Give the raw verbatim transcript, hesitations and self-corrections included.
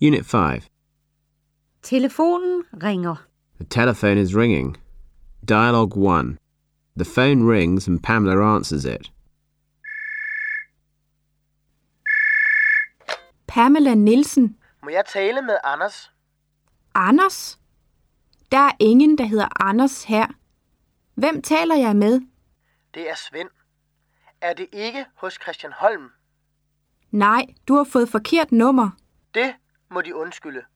Unit five. Telefonen ringer. The telephone is ringing. Dialogue one. The phone rings and Pamela answers it. Pamela Nielsen. Må jeg tale med Anders? Anders? Der er ingen, der hedder Anders her. Hvem taler jeg med? Det er Svend. Er det ikke hos Christian Holm? Nej, du har fået forkert nummer. Det må de undskylde.